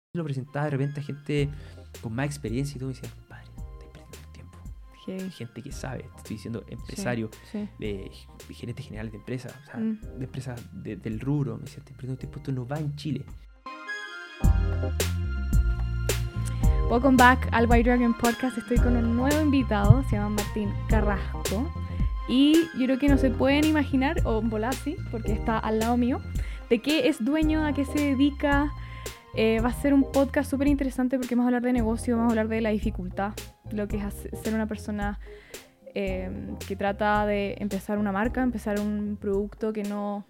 lo presentaba de repente a gente con más experiencia y todo, me decían, padre, estáis perdiendo el tiempo. Heavy. Gente que sabe, te estoy diciendo empresarios, Sí. gerentes generales de empresas, o sea, de empresas del rubro, me decían, estáis perdiendo el tiempo, esto no va en Chile. Welcome back al White Dragon Podcast. Estoy con un nuevo invitado, se llama Martín Carrasco. Y yo creo que no se pueden imaginar, o volar sí, porque está al lado mío, de qué es dueño, a qué se dedica. Va a ser un podcast súper interesante porque vamos a hablar de negocio, vamos a hablar de la dificultad, lo que es ser una persona que trata de empezar una marca, empezar un producto que no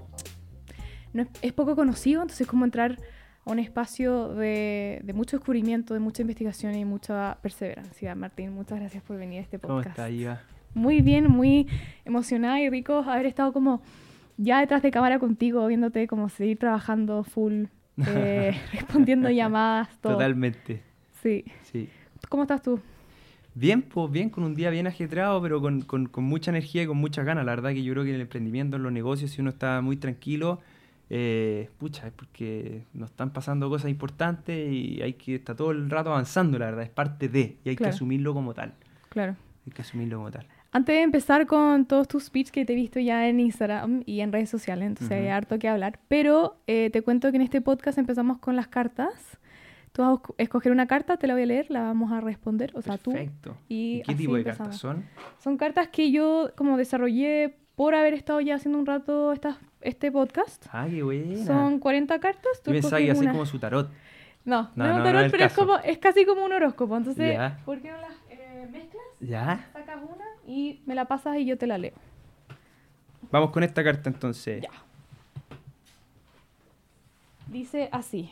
es poco conocido, entonces cómo entrar a un espacio de mucho descubrimiento, de mucha investigación y mucha perseverancia. Martín, muchas gracias por venir a este podcast. ¿Cómo está, Iva? Muy bien, muy emocionada y rico haber estado como ya detrás de cámara contigo, viéndote como seguir trabajando full, respondiendo llamadas, todo. Totalmente. Sí. ¿Cómo estás tú? Bien, pues bien, con un día bien ajetreado, pero con mucha energía y con muchas ganas. La verdad que yo creo que en el emprendimiento, en los negocios, si uno está muy tranquilo, es porque nos están pasando cosas importantes y hay que estar todo el rato avanzando, la verdad, es parte de, y hay que asumirlo como tal. Claro. Hay que asumirlo como tal. Antes de empezar con todos tus speech que te he visto ya en Instagram y en redes sociales, entonces hay harto que hablar, pero te cuento que en este podcast empezamos con las cartas. Tú vas a escoger una carta, te la voy a leer, la vamos a responder, o sea, Perfecto. tú. ¿Y qué tipo de cartas son? Son cartas que yo como desarrollé por haber estado ya haciendo un rato este podcast. Ah, qué buena. Son 40 cartas. Yo pensaba que iba a ser como su tarot. No es un tarot, pero es casi como un horóscopo. Entonces, ¿por qué no las mezclas? Ya. Sacas una y me la pasas y yo te la leo. Vamos con esta carta entonces. Ya. Dice así.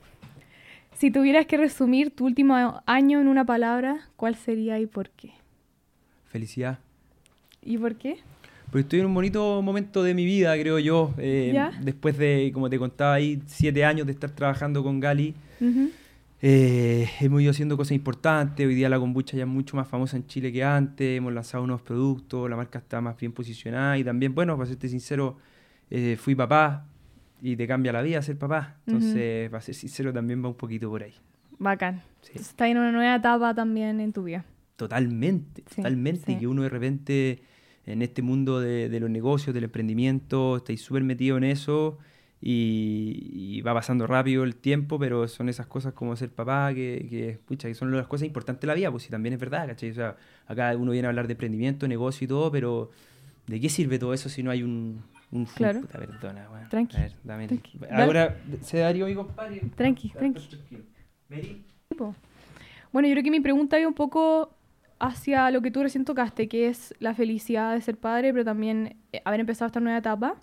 Si tuvieras que resumir tu último año en una palabra, ¿cuál sería y por qué? Felicidad. ¿Y por qué? Porque estoy en un bonito momento de mi vida, creo yo. Después de, como te contaba ahí, 7 años de estar trabajando con Gali. Hemos ido haciendo cosas importantes. Hoy día la kombucha ya es mucho más famosa en Chile que antes. Hemos lanzado nuevos productos. La marca está más bien posicionada. Y también, bueno, para serte sincero, fui papá. Y te cambia la vida ser papá. Entonces, para ser sincero, también va un poquito por ahí. Bacán. Sí. Estás en una nueva etapa también en tu vida. Totalmente. Sí. Que uno de repente, en este mundo de los negocios, del emprendimiento, estáis súper metido en eso y va pasando rápido el tiempo, pero son esas cosas como ser papá que son las cosas importantes de la vida, pues sí, también es verdad, ¿cachai? O sea, acá uno viene a hablar de emprendimiento, negocio y todo, pero ¿de qué sirve todo eso si no hay un claro. Puta, perdona, bueno. Tranqui. A ver, dame. Ahora, ¿se daría mi compadre? Tranqui. ¿Mary? Bueno, yo creo que mi pregunta iba un poco hacia lo que tú recién tocaste, que es la felicidad de ser padre, pero también haber empezado esta nueva etapa.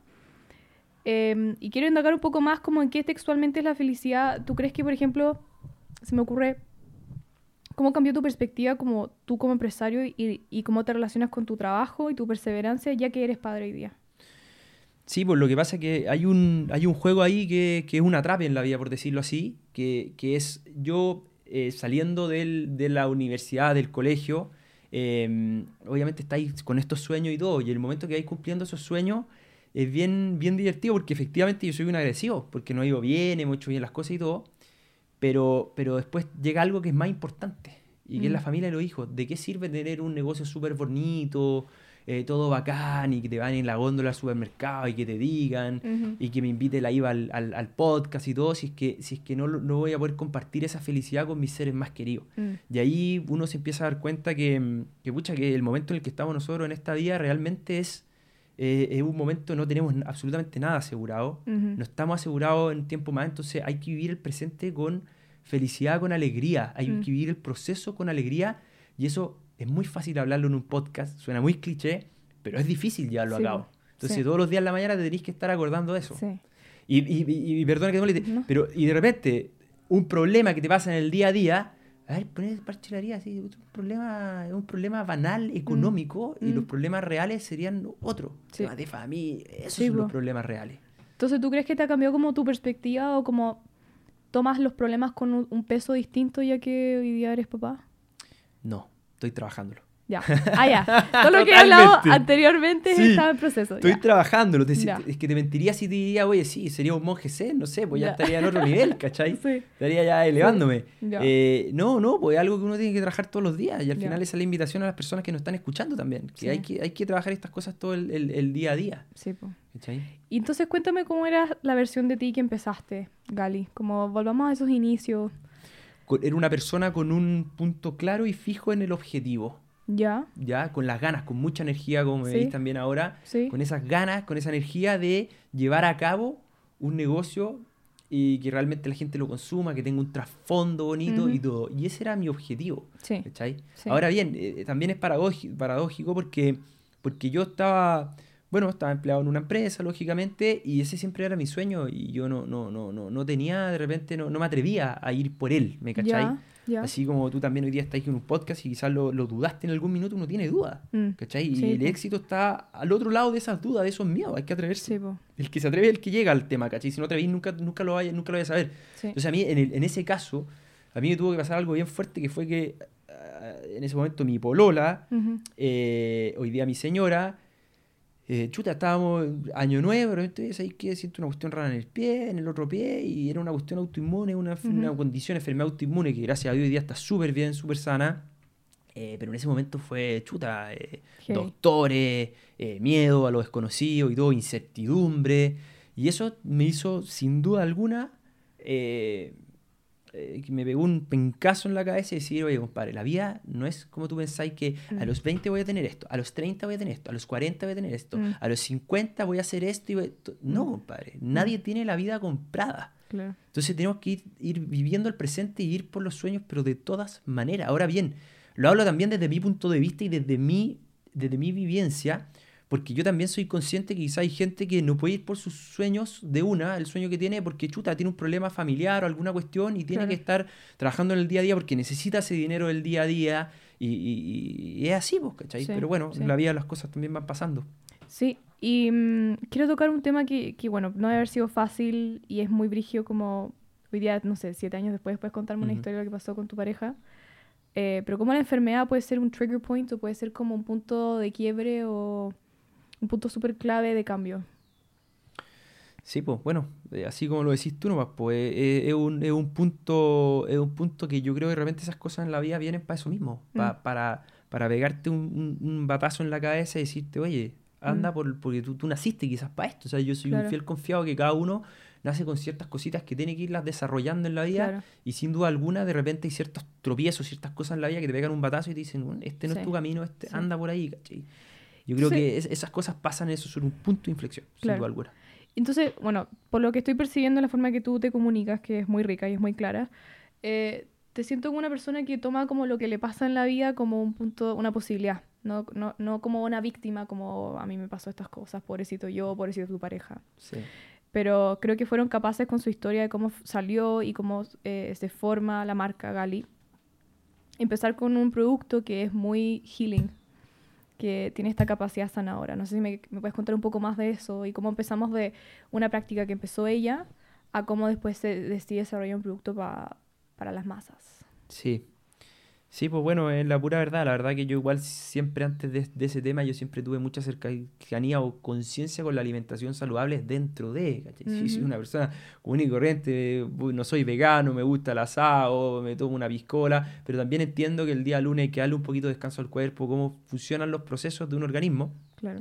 Y quiero indagar un poco más como en qué textualmente es la felicidad. ¿Tú crees que, por ejemplo, se me ocurre, cómo cambió tu perspectiva como tú como empresario y cómo te relacionas con tu trabajo y tu perseverancia ya que eres padre hoy día? Sí, pues lo que pasa es que hay un juego ahí que es una trap en la vida, por decirlo así, que es yo saliendo de la universidad, del colegio, obviamente estáis con estos sueños y todo, y el momento que vais cumpliendo esos sueños es bien divertido, porque efectivamente yo soy un agresivo, porque no ha ido bien, hemos hecho bien las cosas y todo, pero después llega algo que es más importante, y que es la familia y los hijos. ¿De qué sirve tener un negocio súper bonito, todo bacán, y que te van en la góndola al supermercado y que te digan, y que me invite la IVA al podcast y todo, si es que no voy a poder compartir esa felicidad con mis seres más queridos? Y ahí uno se empieza a dar cuenta que el momento en el que estamos nosotros en esta vida realmente es un momento, no tenemos absolutamente nada asegurado, no estamos asegurados en tiempo más, entonces hay que vivir el presente con felicidad, con alegría, hay que vivir el proceso con alegría, y eso es muy fácil hablarlo en un podcast, suena muy cliché, pero es difícil llevarlo a cabo. Entonces todos los días en la mañana te tenés que estar acordando de eso. Sí. Y perdona que te moleste, pero y de repente un problema que te pasa en el día a día, a ver, poner parchelaría así, es un problema banal, económico, y los problemas reales serían otros. Temas de familia, esos son los problemas reales. Entonces, ¿tú crees que te ha cambiado como tu perspectiva o como tomas los problemas con un peso distinto ya que hoy día eres papá? No, estoy trabajándolo. Ya. Ah, ya. Todo lo que he hablado Totalmente. anteriormente Sí. estaba en proceso. Estoy Ya. trabajándolo. Ya. Es que te mentiría si te diría, oye, sí, sería un monje zen, no sé, pues ya Ya. estaría en otro nivel, ¿cachai? Sí. Estaría ya elevándome. Ya. No, pues es algo que uno tiene que trabajar todos los días. Y al Ya. final esa es la invitación a las personas que nos están escuchando también. Que Sí. hay que trabajar estas cosas todo el día a día. Sí, po. ¿Cachai? Y entonces cuéntame cómo era la versión de ti que empezaste, Gali. Como volvamos a esos inicios. Era una persona con un punto claro y fijo en el objetivo. Ya. Ya, con las ganas, con mucha energía, como me Sí. veis también ahora, Sí. con esas ganas, con esa energía de llevar a cabo un negocio y que realmente la gente lo consuma, que tenga un trasfondo bonito y todo. Y ese era mi objetivo, Sí. ¿cachai? Sí. Ahora bien, también es paradójico porque yo estaba empleado en una empresa, lógicamente, y ese siempre era mi sueño y yo no tenía, de repente, no me atrevía a ir por él, ¿me cachai? Ya. Ya. Así como tú también hoy día estás en un podcast y quizás lo dudaste en algún minuto, uno tiene dudas, ¿cachai? Sí, Y el po. éxito está al otro lado de esas dudas, de esos miedos, hay que atreverse. Sí, po. El que se atreve es el que llega al tema, ¿cachai? Si no atrevéis, nunca lo vaya a saber. Sí. Entonces a mí, en ese caso, a mí me tuvo que pasar algo bien fuerte, que fue que en ese momento mi polola, Ujú. hoy día mi señora, estábamos año nuevo, pero entonces ahí que siento una cuestión rara en el pie, en el otro pie, y era una cuestión autoinmune, una condición, enfermedad autoinmune, que gracias a Dios hoy día está súper bien, súper sana. Pero en ese momento fue, Heavy. doctores, miedo a lo desconocido y todo, incertidumbre. Y eso me hizo, sin duda alguna, que me pegó un pencazo en la cabeza y decir, oye, compadre, la vida no es como tú pensáis que a los 20 voy a tener esto, a los 30 voy a tener esto, a los 40 voy a tener esto, a los 50 voy a hacer esto y no, compadre, nadie tiene la vida comprada. Claro. Entonces tenemos que ir viviendo el presente y ir por los sueños, pero de todas maneras. Ahora bien, lo hablo también desde mi punto de vista y desde mi vivencia, porque yo también soy consciente que quizá hay gente que no puede ir por sus sueños el sueño que tiene, porque tiene un problema familiar o alguna cuestión y tiene Claro. que estar trabajando en el día a día porque necesita ese dinero del día a día y es así, pues, ¿cachai? Sí, Pero bueno, sí. en la vida las cosas también van pasando. Sí, y quiero tocar un tema que, bueno, no debe haber sido fácil y es muy brígido como hoy día, no sé, 7 años después puedes contarme una Ujú. historia de lo que pasó con tu pareja. Pero como la enfermedad puede ser un trigger point o puede ser como un punto de quiebre o un punto súper clave de cambio. Sí, pues bueno, así como lo decís tú nomás, pues es un punto que yo creo que de repente esas cosas en la vida vienen para eso mismo, para pegarte un batazo en la cabeza y decirte, oye, anda porque tú naciste quizás para esto. O sea, yo soy Claro. un fiel confiado que cada uno nace con ciertas cositas que tiene que irlas desarrollando en la vida Claro. y sin duda alguna de repente hay ciertos tropiezos, ciertas cosas en la vida que te pegan un batazo y te dicen, "Bueno, este no Sí. es tu camino, Sí. anda por ahí, ¿cachai?". Yo creo Sí. que esas cosas pasan, eso es un punto de inflexión, sin Claro. duda alguna. Entonces, bueno, por lo que estoy percibiendo la forma que tú te comunicas, que es muy rica y es muy clara, te siento como una persona que toma como lo que le pasa en la vida como un punto, una posibilidad, no como una víctima, como a mí me pasó estas cosas, pobrecito yo, pobrecito tu pareja. Sí. Pero creo que fueron capaces con su historia de cómo salió y cómo se forma la marca Gali. Empezar con un producto que es muy healing, que tiene esta capacidad sanadora. No sé si me puedes contar un poco más de eso y cómo empezamos de una práctica que empezó ella a cómo después se decide desarrollar un producto para las masas. Sí. Sí, pues bueno, es la pura verdad. La verdad que yo igual siempre antes de ese tema, yo siempre tuve mucha cercanía o conciencia con la alimentación saludable dentro de, ¿cachai? Sí, soy una persona común y corriente, no soy vegano, me gusta el asado, me tomo una piscola, pero también entiendo que el día lunes hay que darle un poquito de descanso al cuerpo, cómo funcionan los procesos de un organismo. Claro.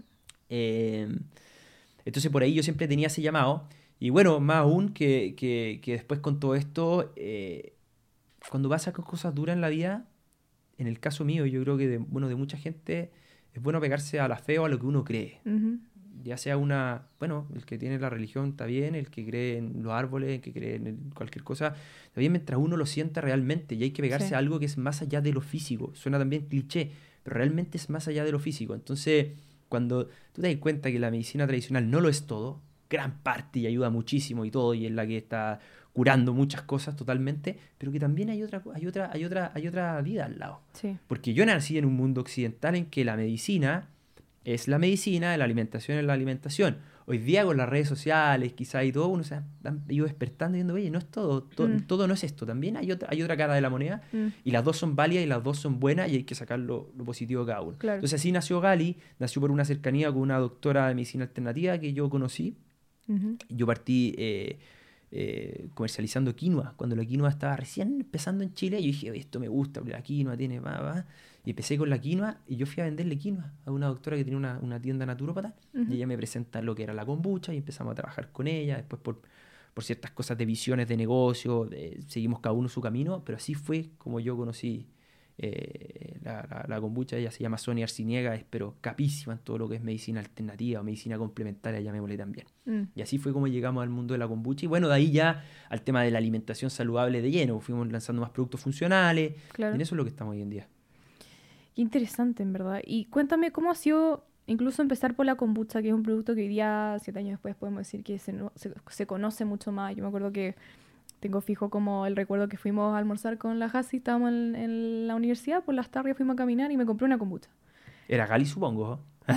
Entonces por ahí yo siempre tenía ese llamado. Y bueno, más aún que después con todo esto, cuando pasan cosas duras en la vida, en el caso mío, yo creo que de mucha gente, es bueno pegarse a la fe o a lo que uno cree. Ujú. Ya sea el que tiene la religión está bien, el que cree en los árboles, el que cree en cualquier cosa, está bien mientras uno lo sienta realmente. Y hay que pegarse Sí. a algo que es más allá de lo físico. Suena también cliché, pero realmente es más allá de lo físico. Entonces, cuando tú te das cuenta que la medicina tradicional no lo es todo, gran parte y ayuda muchísimo y todo, y es la que está curando muchas cosas totalmente, pero que también hay otra vida al lado. Sí. Porque yo nací en un mundo occidental en que la medicina es la medicina, la alimentación es la alimentación. hoy día con las redes sociales, quizás y todo, uno se ha ido despertando y viendo, oye, no es todo, todo no es esto, también hay otra cara de la moneda, y las dos son válidas y las dos son buenas y hay que sacar lo positivo de cada uno. Claro. Entonces así nació Gali, nació por una cercanía con una doctora de medicina alternativa que yo conocí. Yo partí comercializando quinoa, cuando la quinoa estaba recién empezando en Chile. Yo dije, oye, esto me gusta, la quinoa tiene, y empecé con la quinoa y yo fui a venderle quinoa a una doctora que tenía una tienda naturópata, y ella me presenta lo que era la kombucha y empezamos a trabajar con ella. Después por ciertas cosas de visiones de negocio, seguimos cada uno su camino, pero así fue como yo conocí la kombucha. Ella se llama Sonia Arciniega, es pero capísima en todo lo que es medicina alternativa o medicina complementaria, llamémosle también. Y así fue como llegamos al mundo de la kombucha, y bueno, de ahí ya al tema de la alimentación saludable de lleno, fuimos lanzando más productos funcionales, Claro. y en eso es lo que estamos hoy en día. Qué interesante, en verdad. Y cuéntame cómo ha sido incluso empezar por la kombucha, que es un producto que hoy día, 7 años después, podemos decir que se conoce mucho más. Yo me acuerdo que tengo fijo como el recuerdo que fuimos a almorzar con la Hasi, estábamos en la universidad, por las tardes fuimos a caminar y me compré una kombucha. Era Gali, supongo.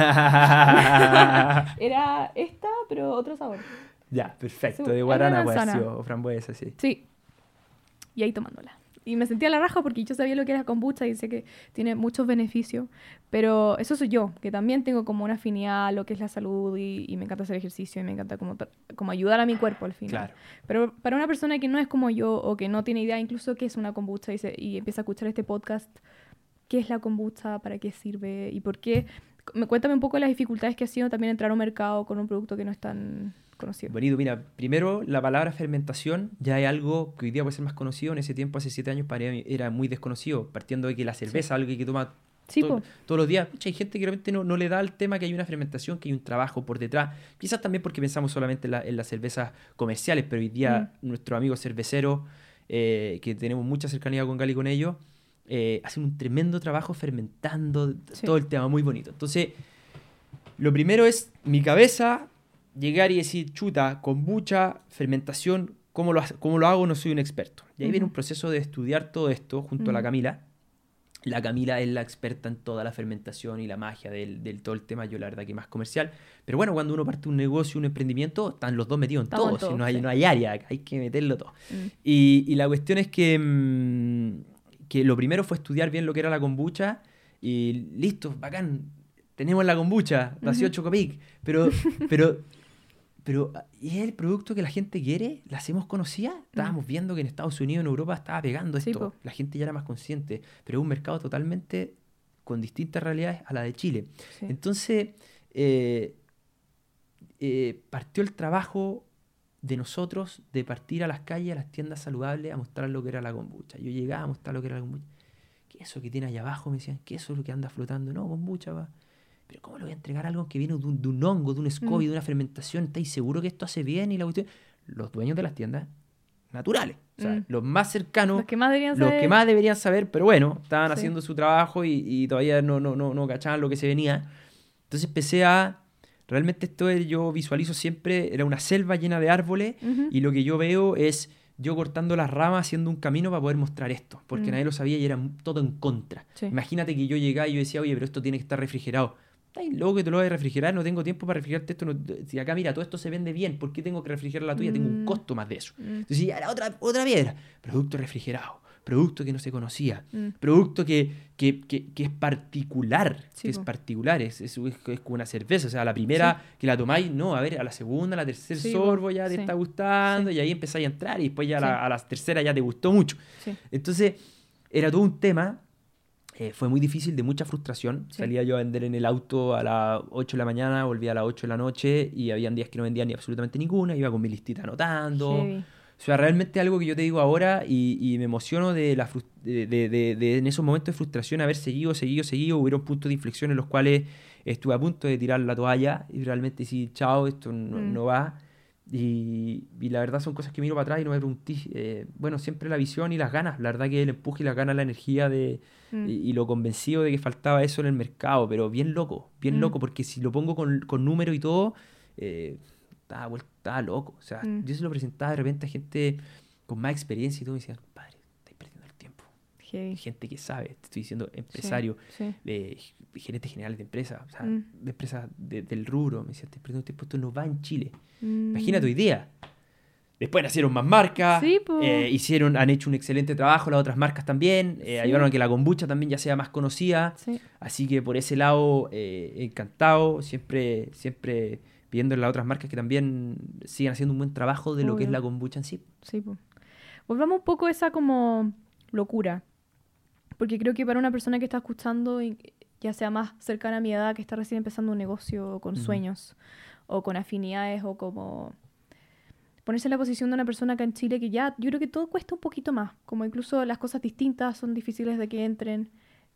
Era esta, pero otro sabor. Ya, perfecto. Sí, De era guarana, pues, manzana. o frambuesa, sí. Sí. Y ahí tomándola. Y me sentía a la raja porque yo sabía lo que era kombucha y sé que tiene muchos beneficios. Pero eso soy yo, que también tengo como una afinidad a lo que es la salud y me encanta hacer ejercicio y me encanta como ayudar a mi cuerpo al final. Claro. Pero para una persona que no es como yo o que no tiene idea incluso qué es una kombucha y empieza a escuchar este podcast, ¿qué es la kombucha? ¿Para qué sirve? ¿Y por qué? Cuéntame un poco las dificultades que ha sido también entrar a un mercado con un producto que no es tan conocido. Bonito, mira, primero la palabra fermentación ya es algo que hoy día puede ser más conocido. En ese tiempo, hace 7 años, para mí era muy desconocido, partiendo de que la cerveza, algo que toma Sí, po. todos los días. Hay gente que realmente no le da al tema que hay una fermentación, que hay un trabajo por detrás. Quizás también porque pensamos solamente en las cervezas comerciales, pero hoy día nuestros amigos cerveceros, que tenemos mucha cercanía con Gali y con ellos, hacen un tremendo trabajo fermentando todo el tema, muy bonito. Entonces, lo primero es mi cabeza, llegar y decir, chuta, kombucha, fermentación, ¿cómo lo hago? No soy un experto. Y ahí viene un proceso de estudiar todo esto junto a la Camila. La Camila es la experta en toda la fermentación y la magia del todo el tema. Yo la verdad que más comercial. Pero bueno, cuando uno parte un negocio, un emprendimiento, están los dos metidos en todo. Si no hay área, hay que meterlo todo. Y la cuestión es que lo primero fue estudiar bien lo que era la kombucha. Y listo, bacán, tenemos la kombucha, la 18 Copic. Pero ¿y es el producto que la gente quiere? ¿La hacemos conocida? Estábamos viendo que en Estados Unidos, en Europa, estaba pegando esto. La gente ya era más consciente. Pero es un mercado totalmente con distintas realidades a la de Chile. Sí. Entonces, partió el trabajo de nosotros de partir a las calles, a las tiendas saludables, a mostrar lo que era la kombucha. Yo llegaba a mostrar lo que era la kombucha. ¿Qué es eso que tiene allá abajo? Me decían, ¿qué es eso que anda flotando? No, kombucha, va. Pero ¿cómo le voy a entregar algo que viene de un hongo, de un SCOBY, de una fermentación? ¿Estáis seguros que esto hace bien? Y la cuestión... Los dueños de las tiendas naturales, o sea, los más cercanos, los que más deberían saber, pero bueno, estaban haciendo su trabajo y todavía no cachaban lo que se venía. Entonces empecé a... Realmente yo visualizo siempre, era una selva llena de árboles, y lo que yo veo es yo cortando las ramas, haciendo un camino para poder mostrar esto, porque nadie lo sabía y era todo en contra. Sí. Imagínate que yo llegaba y yo decía, oye, pero esto tiene que estar refrigerado. Ay, luego que te lo voy a refrigerar, no tengo tiempo para refrigerarte esto. Si acá, mira, todo esto se vende bien, ¿por qué tengo que refrigerar la tuya? Tengo un costo más de eso. Entonces, ya era otra piedra. Producto refrigerado, producto que no se conocía, producto que es particular, sí, es particular, es como una cerveza. O sea, la primera que la tomáis, no, a ver, a la segunda, a la tercera sorbo ya te está gustando, y ahí empezáis a entrar, y después ya a la tercera ya te gustó mucho. Sí. Entonces, era todo un tema. Fue muy difícil, de mucha frustración. Sí. Salía yo a vender en el auto a las 8 de la mañana, volvía a las 8 de la noche y habían días que no vendía ni absolutamente ninguna. Iba con mi listita anotando. Sí. O sea, realmente algo que yo te digo ahora y me emociono de en esos momentos de frustración haber seguido. Hubieron puntos de inflexión en los cuales estuve a punto de tirar la toalla y realmente decir, chao, esto no va. Y la verdad son cosas que miro para atrás y no me pregunté. Bueno, siempre la visión y las ganas. La verdad que el empuje y las ganas, la energía y lo convencido de que faltaba eso en el mercado. Pero bien loco, porque si lo pongo con números y todo, estaba loco. O sea, yo se lo presentaba de repente a gente con más experiencia y todo, y me decían, compadre, estáis perdiendo el tiempo. Heavy. gente que sabe, te estoy diciendo empresarios, Sí. gerentes generales de empresas, o sea, de empresas del rubro, me decían, este puesto no va en Chile. Imagina tu idea. Después nacieron más marcas, Sí, po. han hecho un excelente trabajo las otras marcas también, Sí. ayudaron a que la kombucha también ya sea más conocida, Sí. así que por ese lado encantado, siempre pidiendo a las otras marcas que también sigan haciendo un buen trabajo de lo que es Obvio. la kombucha en sí. Sí, po. Volvamos un poco a esa como locura. Porque creo que para una persona que está escuchando, ya sea más cercana a mi edad, que está recién empezando un negocio con sueños, o con afinidades, o como ponerse en la posición de una persona acá en Chile que ya, yo creo que todo cuesta un poquito más. Como incluso las cosas distintas son difíciles de que entren.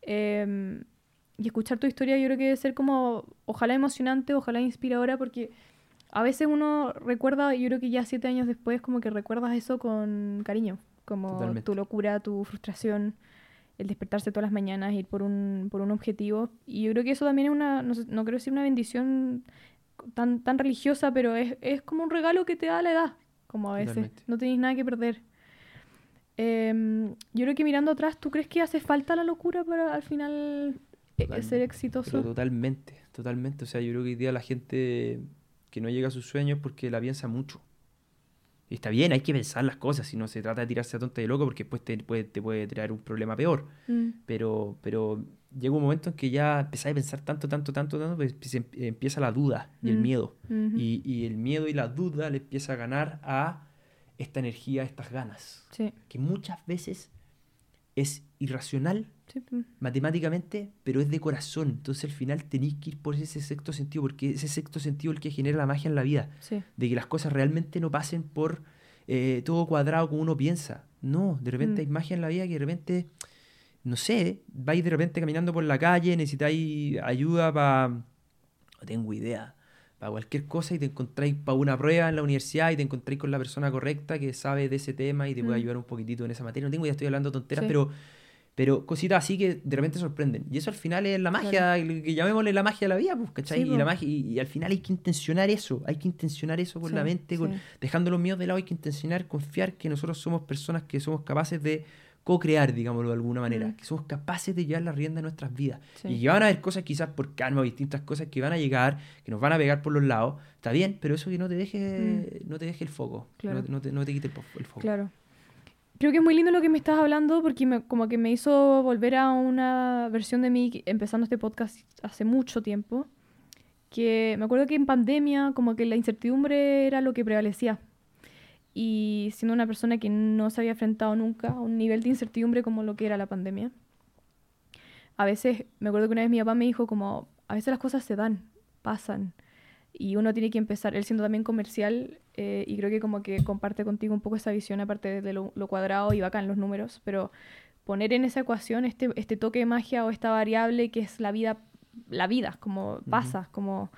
Y escuchar tu historia yo creo que debe ser como, ojalá emocionante, ojalá inspiradora, porque a veces uno recuerda, yo creo que ya 7 años después, como que recuerdas eso con cariño. Como Totalmente. tu locura, tu frustración, el despertarse todas las mañanas, ir por un objetivo. Y yo creo que eso también es una, no, no quiero decir una bendición tan religiosa, pero es como un regalo que te da la edad, como a veces. Totalmente. No tenéis nada que perder. Yo creo que mirando atrás, ¿tú crees que hace falta la locura para al final ser Totalmente. exitoso? Pero totalmente. O sea, yo creo que hoy día la gente que no llega a sus sueños porque la piensa mucho. Y está bien, hay que pensar las cosas, si no se trata de tirarse a tonta y loco porque después te puede traer un problema peor. Mm, Pero llega un momento en que ya empezás a pensar tanto, pues empieza la duda y el miedo. ujú. Y el miedo y la duda le empieza a ganar a esta energía, a estas ganas. Sí, Que muchas veces es irracional sí, matemáticamente, pero es de corazón. Entonces al final tenéis que ir por ese sexto sentido, porque ese sexto sentido es el que genera la magia en la vida. sí. De que las cosas realmente no pasen por todo cuadrado como uno piensa. No, de repente hay magia en la vida que de repente, no sé, vais de repente caminando por la calle, necesitáis ayuda para, no tengo idea, para cualquier cosa y te encontráis para una prueba en la universidad y te encontráis con la persona correcta que sabe de ese tema y te puede ayudar un poquitito en esa materia. No tengo idea, estoy hablando tonteras, Sí. pero cositas así que de repente sorprenden. Y eso al final es la magia, que llamémosle la magia de la vida, pues, ¿cachai? Sí, Y, la po. magia, y al final hay que intencionar eso con Sí, la mente, sí. dejando los miedos de lado, hay que intencionar, confiar que nosotros somos personas que somos capaces de co-crear, digámoslo de alguna manera, que somos capaces de llevar la rienda de nuestras vidas. Sí. Y que van a haber cosas quizás por karma o distintas cosas que van a llegar, que nos van a pegar por los lados, está bien, pero eso que no te deje, no te deje el foco, Claro. no te quite el foco. Claro. Creo que es muy lindo lo que me estás hablando porque como que me hizo volver a una versión de mí empezando este podcast hace mucho tiempo. Que me acuerdo que en pandemia como que la incertidumbre era lo que prevalecía. Y siendo una persona que no se había enfrentado nunca a un nivel de incertidumbre como lo que era la pandemia, a veces, me acuerdo que una vez mi papá me dijo como, a veces las cosas se dan, pasan. Y uno tiene que empezar, él siendo también comercial, y creo que como que comparte contigo un poco esa visión, aparte de lo cuadrado y bacán los números, pero poner en esa ecuación este toque de magia o esta variable que es la vida, como pasa, como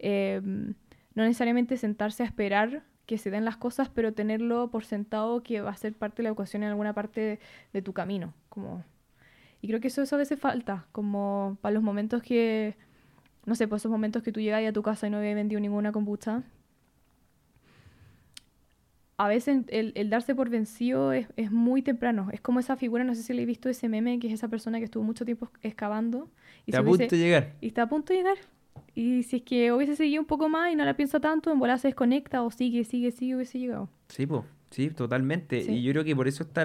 no necesariamente sentarse a esperar que se den las cosas, pero tenerlo por sentado que va a ser parte de la ecuación en alguna parte de tu camino. Como... Y creo que eso a veces falta, como para los momentos que... No sé, pues esos momentos que tú llegas a tu casa y no habías vendido ninguna kombucha. A veces el darse por vencido es muy temprano. Es como esa figura, no sé si le he visto ese meme, que es esa persona que estuvo mucho tiempo excavando. Y Está a punto de llegar. Y está a punto de llegar. Y si es que hubiese seguido un poco más y no la piensa tanto, en volada se desconecta o sigue, hubiese llegado. Sí, pues, sí, totalmente. Sí. Y yo creo que por eso está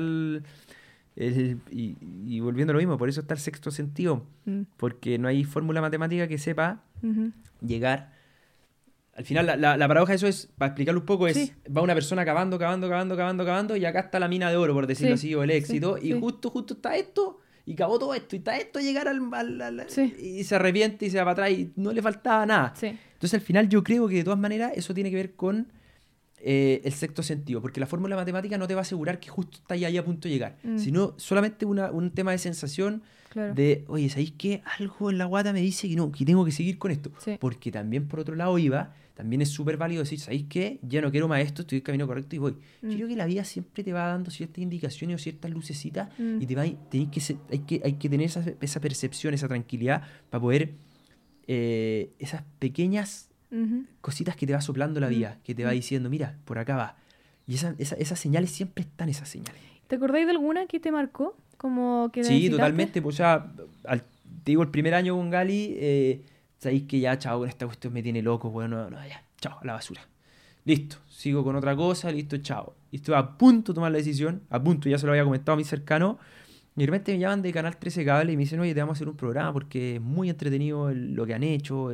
y volviendo a lo mismo, por eso está el sexto sentido. Porque no hay fórmula matemática que sepa llegar. Al final, la paradoja de eso es, para explicarlo un poco, es Sí. va una persona cavando, y acá está la mina de oro, por decirlo Sí, así, o el éxito, sí, y sí. justo está esto, y cavó todo esto, y está esto a llegar Sí. y se arrepiente y se va para atrás, y no le faltaba nada. Sí. Entonces, al final, yo creo que de todas maneras, eso tiene que ver con el sexto sentido, porque la fórmula matemática no te va a asegurar que justo está ahí a punto de llegar, sino solamente un tema de sensación, Claro. de, oye, ¿sabéis qué? Algo en la guata me dice que no, que tengo que seguir con esto. Sí. Porque también, por otro lado, también es súper válido decir, ¿sabéis qué? Ya no quiero más esto, estoy en el camino correcto y voy. Yo creo que la vida siempre te va dando ciertas indicaciones o ciertas lucecitas y hay que tener esa percepción, esa tranquilidad para poder esas pequeñas cositas que te va soplando la vida, que te va diciendo, mira, por acá va. Y esas señales siempre están, esas señales. ¿Te acordáis de alguna que te marcó? Como que Sí, necesitaste? totalmente. Pues ya, te digo, el primer año con Gali, sabéis que ya, chao, con esta cuestión me tiene loco, bueno, no, ya, chao, a la basura. Listo, sigo con otra cosa, listo, chao. Y estuve a punto de tomar la decisión, a punto, ya se lo había comentado a mis cercanos, y de repente me llaman de Canal 13 Cable y me dicen, oye, te vamos a hacer un programa porque es muy entretenido lo que han hecho,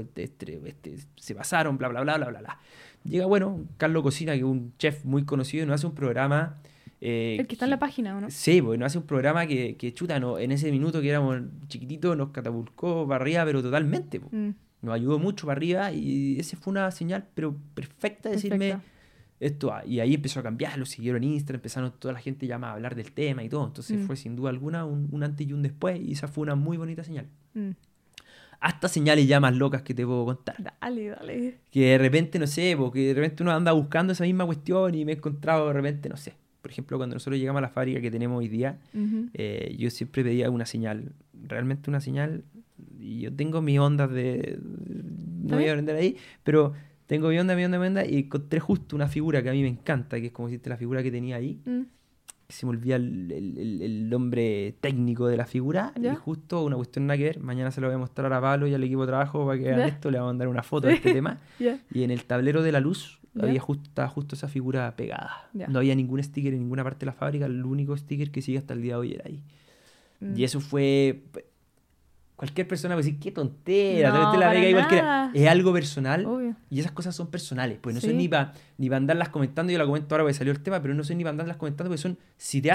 se pasaron, bla, bla, bla, bla, bla, bla. Llega, bueno, Carlos Cocina, que es un chef muy conocido, y nos hace un programa... El que está en la página, ¿o no? Sí, porque nos hace un programa que chuta, no, en ese minuto que éramos chiquititos nos catapultó para arriba, pero totalmente. Po. Mm, Nos ayudó mucho para arriba y esa fue una señal, pero perfecta de decirme perfecto. esto. Y ahí empezó a cambiar, lo siguieron en Instagram, empezaron toda la gente ya más a hablar del tema y todo. Entonces fue sin duda alguna un antes y un después y esa fue una muy bonita señal. Mm. Hasta señales ya más locas que te puedo contar. Dale, dale. Que de repente, no sé, porque de repente uno anda buscando esa misma cuestión y me he encontrado de repente, no sé. Por ejemplo, cuando nosotros llegamos a la fábrica que tenemos hoy día, Ujú. yo siempre pedía una señal, realmente una señal, y yo tengo mis ondas no voy a aprender ahí, pero tengo mi onda, y encontré justo una figura que a mí me encanta, que es como decirte la figura que tenía ahí, Mm. que se me olvida el nombre técnico de la figura, ¿Ya? y justo una cuestión nada que ver, mañana se lo voy a mostrar a Pablo y al equipo de trabajo para que vean ¿Ya? esto, le vamos a mandar una foto de este tema, Ya. y en el tablero de la luz ¿Ya? estaba justo esa figura pegada. Ya. No había ningún sticker en ninguna parte de la fábrica, el único sticker que sigue hasta el día de hoy era ahí. Mm. Y eso fue... Cualquier persona puede decir, qué tontera, No, te la para pega igual que nada. es algo personal Obvio. y esas cosas son personales. Pues no Sí. son ni para andarlas comentando, yo la comento ahora porque salió el tema, pero no son ni para andarlas comentando porque son,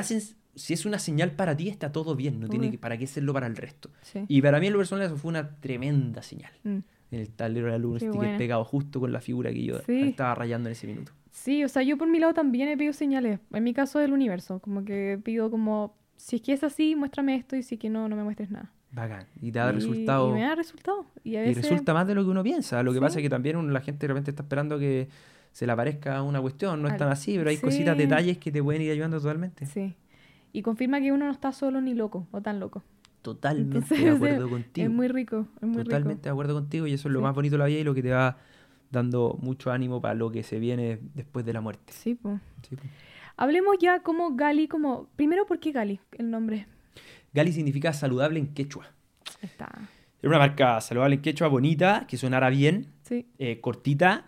si es una señal para ti, está todo bien, no tiene Obvio. para qué serlo para el resto. Sí. Y para mí en lo personal eso fue una tremenda señal. Mm. En el tablero de la luz, un Qué sticker buena. pegado justo con la figura que yo Sí. estaba rayando en ese minuto. Sí, o sea, yo por mi lado también he pedido señales. En mi caso del universo. Como que pido como, si es que es así, muéstrame esto y si es que no, no me muestres nada. Bacán. Y te da Y resultados. me da resultado. Y a Y veces... resulta más de lo que uno piensa. Lo que Sí. pasa es que también la gente de repente está esperando que se le aparezca una cuestión. No es tan así, pero hay Sí. cositas, detalles que te pueden ir ayudando totalmente. Sí. Y confirma que uno no está solo ni loco, o tan loco. Totalmente Entonces, de acuerdo contigo. es muy rico, es muy Totalmente rico. de acuerdo contigo. Y eso es lo Sí. más bonito de la vida y lo que te va dando mucho ánimo para lo que se viene después de la muerte. Sí, pues. Sí, po. Hablemos ya como Gali, como... Primero, ¿por qué Gali? El nombre. Gali significa saludable en quechua. Está. Era una marca saludable en quechua bonita, que sonara bien, Sí. cortita,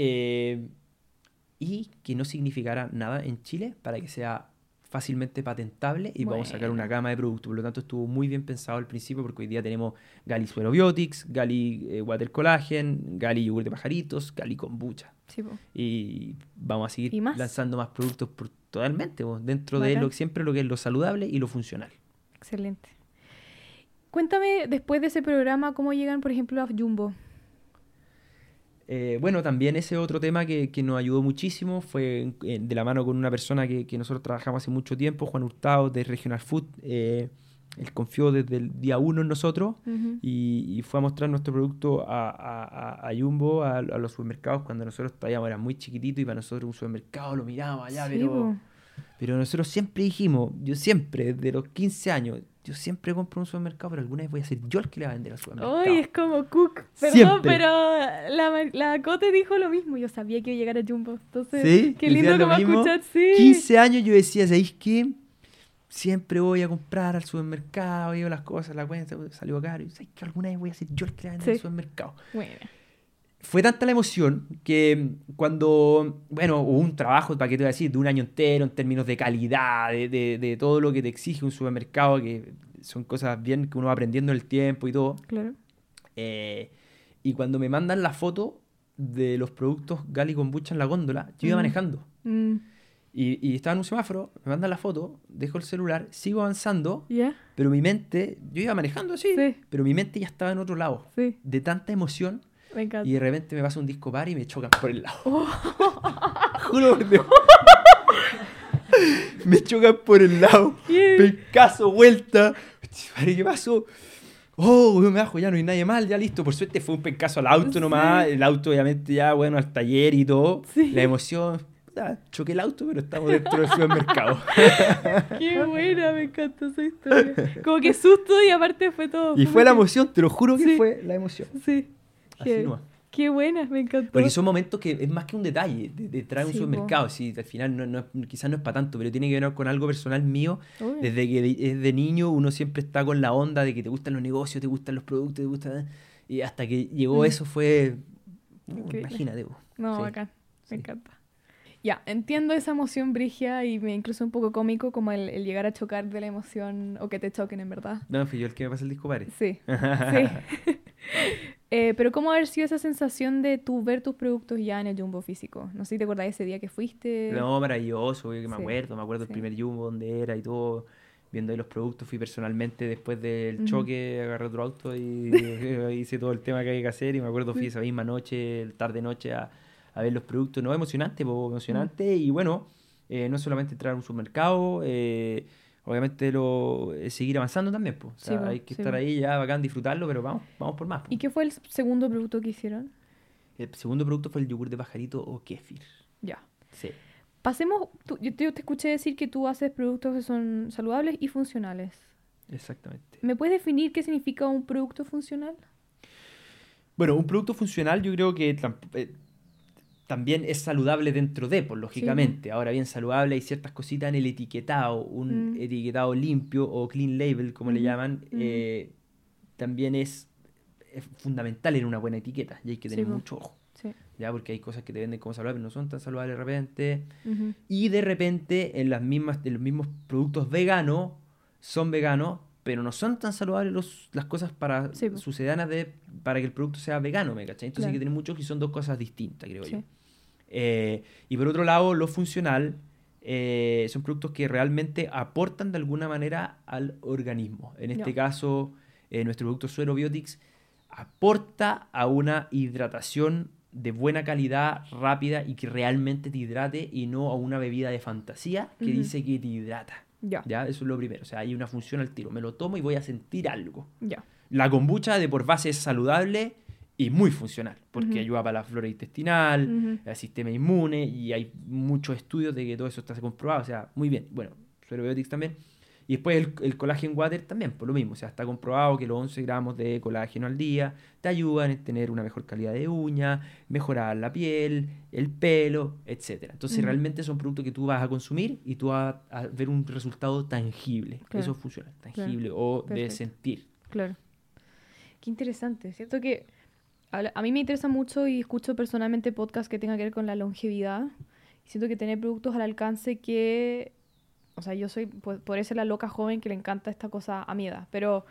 y que no significara nada en Chile para que sea fácilmente patentable y vamos a sacar una Buena. gama de productos. Por lo tanto, estuvo muy bien pensado al principio porque hoy día tenemos Gali Suerobiotics, Gali Water Collagen, Gali Yogur de Pajaritos, Gali Kombucha. Sí, po. Y vamos a seguir ¿Y más? lanzando más productos totalmente, dentro de Bacán. siempre lo que es lo saludable y lo funcional. Excelente. Cuéntame, después de ese programa, cómo llegan, por ejemplo, a Jumbo. Bueno, también ese otro tema que nos ayudó muchísimo fue de la mano con una persona que nosotros trabajamos hace mucho tiempo, Juan Hurtado de Regional Food. Él confió desde el día 1 en nosotros Ujú. y fue a mostrar nuestro producto a Jumbo, a los supermercados, cuando nosotros todavía éramos muy chiquititos y para nosotros un supermercado lo mirábamos allá, Sí, po. pero nosotros siempre dijimos, yo siempre, desde los 15 años, yo siempre compro en un supermercado, pero alguna vez voy a ser yo el que le va a vender al supermercado. Hoy es como Cook. Perdón, Siempre. pero la Cote dijo lo mismo. Yo sabía que iba a llegar a Jumbo. Entonces, ¿Sí? qué lindo ¿Decías que lo va a mismo? escuchar. Sí. 15 años yo decía, ¿sabéis qué? Siempre voy a comprar al supermercado, llevo las cosas, la cuenta, salió caro. Y ¿sabéis que alguna vez voy a ser yo el que le va a vender al Sí. supermercado? Bueno. Fue tanta la emoción que cuando, bueno, hubo un trabajo, ¿para qué te voy a decir? De un año entero en términos de calidad, de todo lo que te exige un supermercado, que son cosas bien que uno va aprendiendo en el tiempo y todo. Claro. Y cuando me mandan la foto de los productos Gali Kombucha en la góndola, yo iba manejando. Mm. Y estaba en un semáforo, me mandan la foto, dejo el celular, sigo avanzando, ¿Ya? pero mi mente, yo iba manejando así, Sí. pero mi mente ya estaba en otro lado. Sí. De tanta emoción, Me encanta. y de repente me pasa un disco par y me chocan por el lado. Oh. Juro por Dios. Me chocan por el lado. ¿Qué? Pencazo, vuelta. ¿Qué pasó? Oh, me bajo, ya no hay nadie mal, ya listo. Por suerte fue un pencazo al auto nomás. Sí. El auto, obviamente, ya, bueno, al taller y todo. Sí. La emoción. Choqué el auto, pero estamos dentro del supermercado. Qué buena, me encantó esa historia. Como que susto y aparte fue todo. Y fue la muy emoción, te lo juro que Sí. fue la emoción. bien. Sí. Así Heavy. nomás. Qué buena, me encantó. Porque son momentos que es más que un detalle de entrar a un Sí, po. supermercado. Si al final quizás no es para tanto, pero tiene que ver con algo personal mío. Obvio. Desde que es de niño uno siempre está con la onda de que te gustan los negocios, te gustan los productos, te gustan... Y hasta que llegó eso fue... Increíble. imagínate vos. No, Sí, bacán. Me sí. encanta. Ya, entiendo esa emoción brígida y me incluso un poco cómico como el llegar a chocar de la emoción o que te choquen en verdad. No, fui yo el que me pasa el disco pare. Sí, sí. Pero ¿cómo haber sido esa sensación de tú ver tus productos ya en el Jumbo físico? No sé si te acordás de ese día que fuiste. No, maravilloso, obvio que me Sí, acuerdo el sí. primer Jumbo donde era y todo, viendo ahí los productos, fui personalmente después del Ujú. choque, agarré otro auto y hice todo el tema que había que hacer y me acuerdo fui esa misma noche, tarde-noche a ver los productos, no, emocionante, emocionante y bueno, no solamente entrar a un supermercado, obviamente seguir avanzando también, po. O Sí, sea, po, hay que sí, estar po. ahí ya bacán, disfrutarlo, pero vamos por más, po. ¿Y qué fue el segundo producto que hicieron? El segundo producto fue el yogur de pajarito o kéfir. Ya. Sí. Pasemos, yo te escuché decir que tú haces productos que son saludables y funcionales. Exactamente. ¿Me puedes definir qué significa un producto funcional? Bueno, un producto funcional yo creo que también es saludable dentro de, pues, Sí, po. lógicamente. Ahora bien, saludable hay ciertas cositas en el etiquetado, un Mm. etiquetado limpio o clean label, como le Ujú, llaman, ujú. también es fundamental en una buena etiqueta y hay que Sí, tener po. mucho ojo, Sí. ¿ya? Porque hay cosas que te venden como saludables, no son tan saludables de repente. Ujú. Y de repente en los mismos productos veganos son veganos, pero no son tan saludables las cosas Sí, po. sucedáneas para que el producto sea vegano, ¿me cachai? Entonces hay que Claro. tener mucho ojo y son dos cosas distintas, creo yo. Sí. Y por otro lado, lo funcional son productos que realmente aportan de alguna manera al organismo. En este Ya. caso, nuestro producto Suerobiotics aporta a una hidratación de buena calidad, rápida y que realmente te hidrate y no a una bebida de fantasía que Ujú. dice que te hidrata. Ya. ¿Ya? Eso es lo primero. O sea, hay una función al tiro. Me lo tomo y voy a sentir algo. Ya. La kombucha de por base es saludable y muy funcional, porque Ujú. ayuda para la flora intestinal, Ujú. el sistema inmune, y hay muchos estudios de que todo eso está comprobado, o sea, muy bien. Bueno, Suerobiotics también. Y después el collagen water también, por lo mismo, o sea, está comprobado que los 11 gramos de colágeno al día te ayudan a tener una mejor calidad de uña, mejorar la piel, el pelo, etcétera. Entonces Ujú. realmente son productos que tú vas a consumir y tú vas a ver un resultado tangible. Claro, Eso funciona, claro. tangible o de Perfecto. sentir. Claro. Qué interesante. Siento que a mí me interesa mucho y escucho personalmente podcasts que tengan que ver con la longevidad. Y siento que tener productos al alcance que... O sea, yo soy, podría ser la loca joven que le encanta esta cosa a mi edad, pero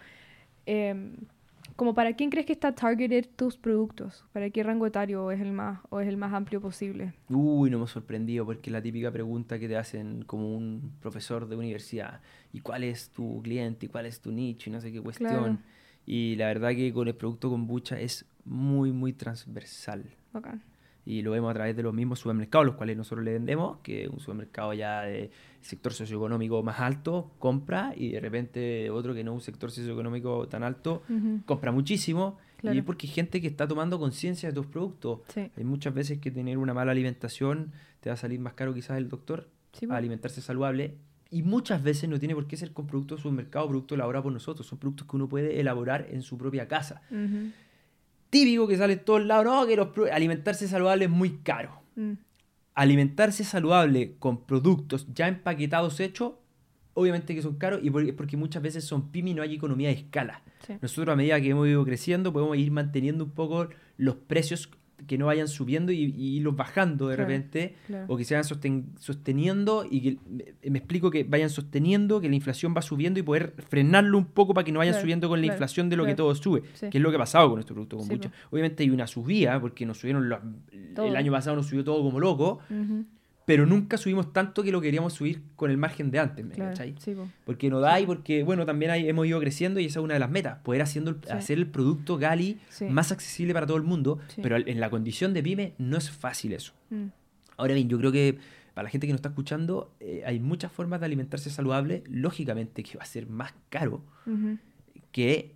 como para quién crees que está targeted tus productos, para qué rango etario es el más amplio posible. Uy, no me he sorprendido porque es la típica pregunta que te hacen como un profesor de universidad. ¿Y cuál es tu cliente? ¿Y cuál es tu nicho? Y no sé qué Claro. cuestión. Y la verdad que con el producto kombucha es muy, muy transversal. Bacán. Y lo vemos a través de los mismos supermercados, los cuales nosotros le vendemos, que un supermercado ya de sector socioeconómico más alto compra y de repente otro que no es un sector socioeconómico tan alto Ujú. compra muchísimo. Y Claro. porque hay gente que está tomando conciencia de tus productos. Sí. Hay muchas veces que tener una mala alimentación te va a salir más caro quizás el doctor Sí, a po. alimentarse saludable. Y muchas veces no tiene por qué ser con productos de supermercado, productos elaborados por nosotros. Son productos que uno puede elaborar en su propia casa. Ujú. Típico que sale en todos lados, no, que alimentarse saludable es muy caro. Mm. Alimentarse saludable con productos ya empaquetados hechos, obviamente que son caros y porque muchas veces son pymes y no hay economía de escala. Sí. Nosotros a medida que hemos ido creciendo podemos ir manteniendo un poco los precios que no vayan subiendo y irlos bajando de Claro, repente claro. o que se vayan sosteniendo y que me explico que vayan sosteniendo, que la inflación va subiendo y poder frenarlo un poco para que no vayan Claro, subiendo con la claro, inflación de lo que claro. todo sube, Sí. que es lo que ha pasado con nuestro producto Sí, kombucha. po. Obviamente hay una subida porque nos subieron Todo. el año pasado nos subió todo como loco, Ujú. pero nunca subimos tanto que lo queríamos subir con el margen de antes, ¿me Claro. cachai? Sí, po. Porque no da y porque, bueno, también hemos ido creciendo y esa es una de las metas, poder Sí. hacer el producto Gali Sí. más accesible para todo el mundo, Sí. pero en la condición de pyme no es fácil eso. Mm. Ahora bien, yo creo que para la gente que nos está escuchando, hay muchas formas de alimentarse saludable, lógicamente que va a ser más caro Ujú. que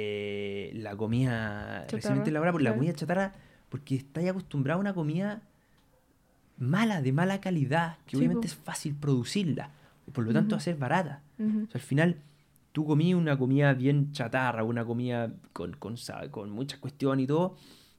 la comida Chatarra, recientemente elaborada, por la claro. comida chatarra, porque estáis acostumbrado a una comida mala, de mala calidad, que Sí, obviamente po. es fácil producirla, y por lo tanto Ujú. va a ser barata. Ujú. O sea, al final, tú comí una comida bien chatarra, una comida con muchas cuestiones y todo,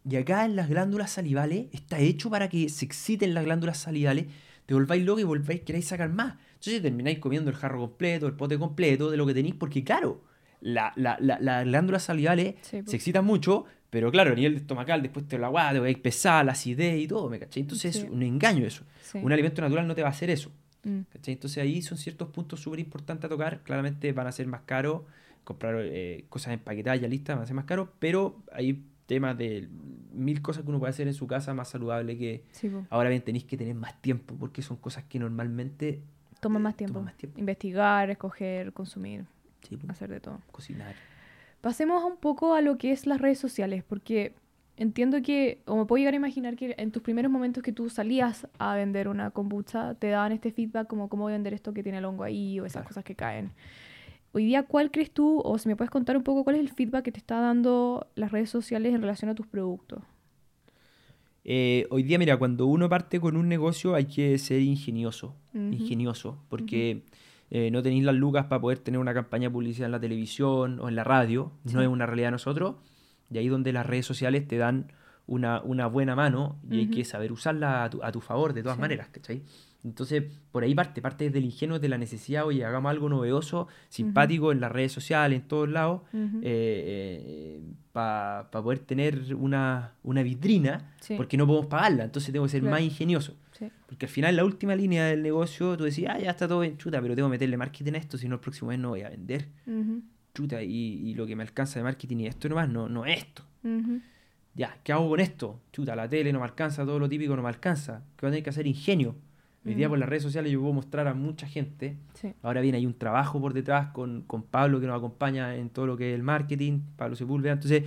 Y acá en las glándulas salivales está hecho para que se exciten las glándulas salivales, te volváis loco y volváis, queráis sacar más. Entonces termináis comiendo el jarro completo, el pote completo de lo que tenéis, porque claro, las glándulas salivales Sí, se excitan mucho, pero claro, a nivel estomacal después te la guada, te va a ir pesada, la acidez y todo, ¿me cachai? Entonces Sí. es un engaño eso. sí. Un alimento natural no te va a hacer eso. Mm. ¿Cachai? Entonces ahí son ciertos puntos súper importantes a tocar. Claramente van a ser más caros, comprar cosas empaquetadas ya listas van a ser más caros, pero hay temas de 1000 cosas que uno puede hacer en su casa más saludable que Sí, po. ahora bien tenéis que tener más tiempo porque son cosas que normalmente Toma más tiempo. toman más tiempo. Investigar, escoger, consumir, Sí, pues, hacer de todo. cocinar. Pasemos un poco a lo que es las redes sociales, porque entiendo que, o me puedo llegar a imaginar que en tus primeros momentos que tú salías a vender una kombucha, te daban este feedback como cómo voy a vender esto que tiene el hongo ahí o esas Claro. cosas que caen. Hoy día, ¿cuál crees tú, o si me puedes contar un poco cuál es el feedback que te está dando las redes sociales en relación a tus productos? Hoy día, mira, cuando uno parte con un negocio hay que ser ingenioso, Ujú. porque no tenéis las lucas para poder tener una campaña de publicidad en la televisión o en la radio, no es Sí. una realidad de nosotros, y ahí donde las redes sociales te dan una buena mano y hay Ujú. que saber usarla a tu favor de todas Sí. maneras, ¿cachai? Entonces, por ahí parte desde el ingenio, de la necesidad, oye, hagamos algo novedoso, Ujú. simpático en las redes sociales, en todos lados, Ujú. para poder tener una vitrina Sí, porque no podemos pagarla, entonces tengo que ser más claro. ingenioso. Sí. Porque al final la última línea del negocio, tú decís, ya está todo bien, chuta, pero tengo que meterle marketing a esto, si no el próximo mes no voy a vender. Ujú. Chuta, y lo que me alcanza de marketing y esto nomás, no es esto. Ujú. Ya, ¿qué hago con esto? Chuta, la tele no me alcanza, todo lo típico no me alcanza. ¿Qué voy a tener que hacer? Ingenio. Hoy día por las redes sociales yo puedo mostrar a mucha gente. Sí. Ahora bien, hay un trabajo por detrás con Pablo que nos acompaña en todo lo que es el marketing, Pablo Sepúlveda. Entonces,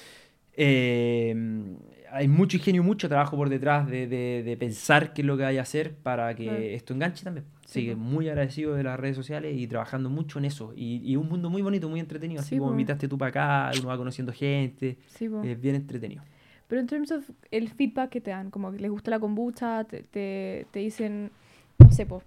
hay mucho ingenio, mucho trabajo por detrás de pensar qué es lo que hay que hacer para que Claro. esto enganche también. Sí, Así que po. muy agradecido de las redes sociales y trabajando mucho en eso. Y un mundo muy bonito, muy entretenido. Así Sí, como po. invitaste tú para acá, uno va conociendo gente. Sí, po. Es bien entretenido. Pero en terms of el feedback que te dan, como que les gusta la kombucha, te dicen, no sé, po,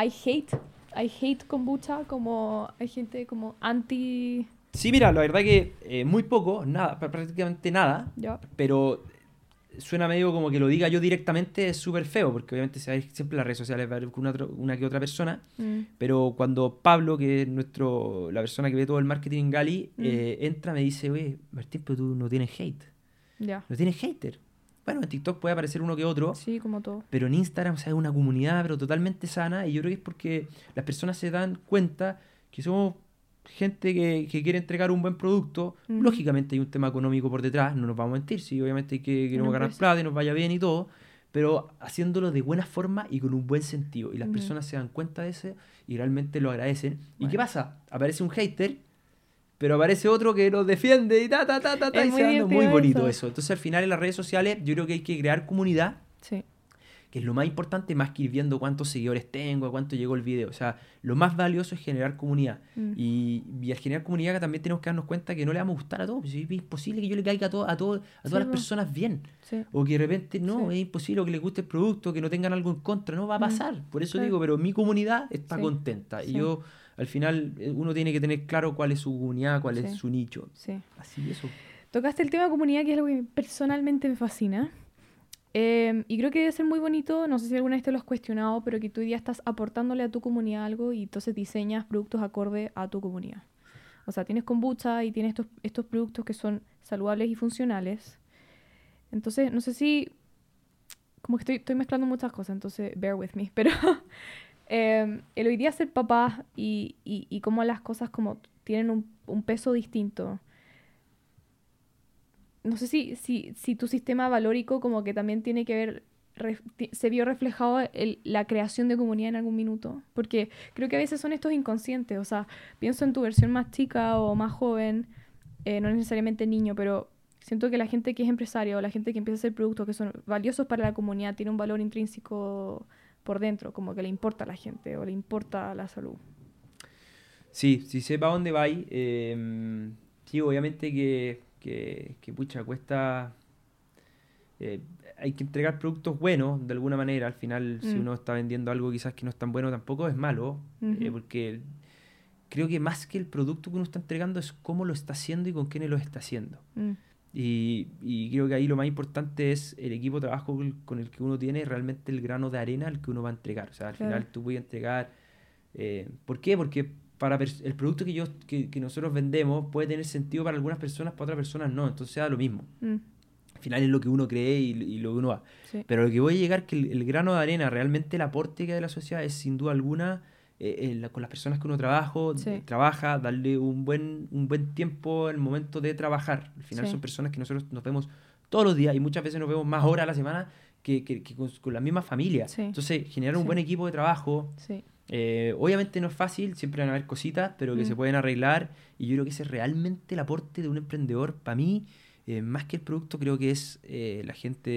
I hate kombucha, como hay gente como anti, Sí, mira, la verdad que muy poco, nada, prácticamente nada, ya, pero suena medio como que lo diga yo directamente es súper feo, porque obviamente siempre en las redes sociales va a haber una que otra persona, mm, pero cuando Pablo, que es la persona que ve todo el marketing en Gali, mm, entra me dice, oye, Martín, pero tú no tienes hate, ya, no tienes hater. Bueno, en TikTok puede aparecer uno que otro, sí, como todo. pero en Instagram, o sea, es una comunidad pero totalmente sana y yo creo que es porque las personas se dan cuenta que somos gente que quiere entregar un buen producto. Ujú. Lógicamente hay un tema económico por detrás, no nos vamos a mentir, sí, obviamente queremos Una ganar empresa. plata y nos vaya bien y todo, pero haciéndolo de buena forma y con un buen sentido. Y las Ujú. personas se dan cuenta de eso y realmente lo agradecen. ¿Y qué Bueno. pasa? Aparece un hater, pero aparece otro que nos defiende y Es y muy se anda muy divertido bonito eso. eso. Entonces al final en las redes sociales yo creo que hay que crear comunidad, Sí, que es lo más importante, más que ir viendo cuántos seguidores tengo, a cuánto llegó el video. O sea, lo más valioso es generar comunidad. mm, Y al generar comunidad también tenemos que darnos cuenta que no le vamos a gustar a todos. Pues, es imposible que yo le caiga a todas sí, las po, personas bien. sí, O que de repente no, sí, es imposible o que les guste el producto, que no tengan algo en contra. No va a pasar. Por eso claro, digo, pero mi comunidad está sí, contenta. Y sí, yo, al final, uno tiene que tener claro cuál es su comunidad, cuál es sí, su nicho. sí. Así eso. Tocaste el tema comunidad, que es algo que personalmente me fascina. Y creo que debe ser muy bonito, no sé si alguna vez te lo has cuestionado, pero que tú hoy día estás aportándole a tu comunidad algo y entonces diseñas productos acorde a tu comunidad. O sea, tienes kombucha y tienes estos productos que son saludables y funcionales. Entonces, no sé si, como que estoy mezclando muchas cosas, entonces bear with me. Pero el hoy día ser papá y cómo las cosas como tienen un peso distinto. No sé si tu sistema valórico como que también tiene que ver, se vio reflejado la creación de comunidad en algún minuto. Porque creo que a veces son estos inconscientes. O sea, pienso en tu versión más chica o más joven, no necesariamente niño, pero siento que la gente que es empresaria o la gente que empieza a hacer productos que son valiosos para la comunidad tiene un valor intrínseco por dentro, como que le importa a la gente o le importa la salud. Sí, si sepa dónde vais, sí, obviamente que pucha, cuesta, eh, hay que entregar productos buenos de alguna manera. Al final, si Mm, uno está vendiendo algo quizás que no es tan bueno, tampoco es malo, ujú, porque creo que más que el producto que uno está entregando es cómo lo está haciendo y con quiénes lo está haciendo. mm, Y creo que ahí lo más importante es el equipo de trabajo con el que uno tiene, realmente el grano de arena al que uno va a entregar. O sea, al Claro. final tú voy a entregar... ¿por qué? Porque el producto que nosotros vendemos puede tener sentido para algunas personas, para otras personas no. Entonces da lo mismo. Al final es lo que uno cree y lo que uno va. Sí. Pero lo que voy a llegar que el grano de arena, realmente el aporte que da la sociedad es sin duda alguna con las personas que uno Sí. trabaja, darle un buen tiempo en el momento de trabajar. Al final Sí. son personas que nosotros nos vemos todos los días y muchas veces nos vemos más horas a la semana que con la misma familia. Sí. Entonces, generar un Sí. buen equipo de trabajo, Sí. obviamente no es fácil, siempre van a haber cositas, pero que se pueden arreglar. Y yo creo que ese es realmente el aporte de un emprendedor. Para mí, más que el producto, creo que es la gente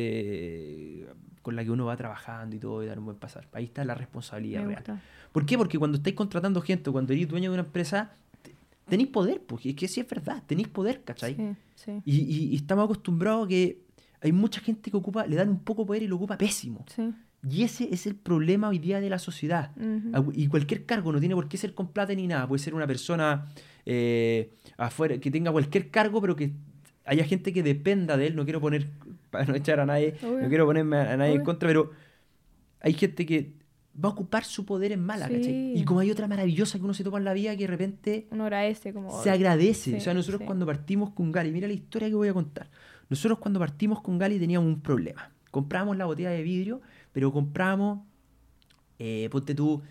con la que uno va trabajando y todo, y dar un buen pasar. Ahí está la responsabilidad Me real. gusta. ¿Por qué? Porque cuando estáis contratando gente, cuando eres dueño de una empresa, tenéis poder, porque es que sí es verdad, tenéis poder, ¿cachai? Sí, sí. Y estamos acostumbrados a que hay mucha gente que le dan un poco de poder y lo ocupa pésimo. Sí. Y ese es el problema hoy día de la sociedad. Ujú. Y cualquier cargo no tiene por qué ser con plata ni nada. Puede ser una persona afuera que tenga cualquier cargo, pero que haya gente que dependa de él. No quiero poner, para no echar a nadie, Obvio. no quiero ponerme a nadie en Obvio. contra, pero hay gente que va a ocupar su poder en mala, ¿cachai? Sí. Y como hay otra maravillosa que uno se topa en la vida que de repente Uno agradece como... se agradece. Sí, O sea, nosotros sí. cuando partimos con Gali, mira la historia que voy a contar. Nosotros cuando partimos con Gali teníamos un problema. Compramos la botella de vidrio, pero compramos, ponte tú,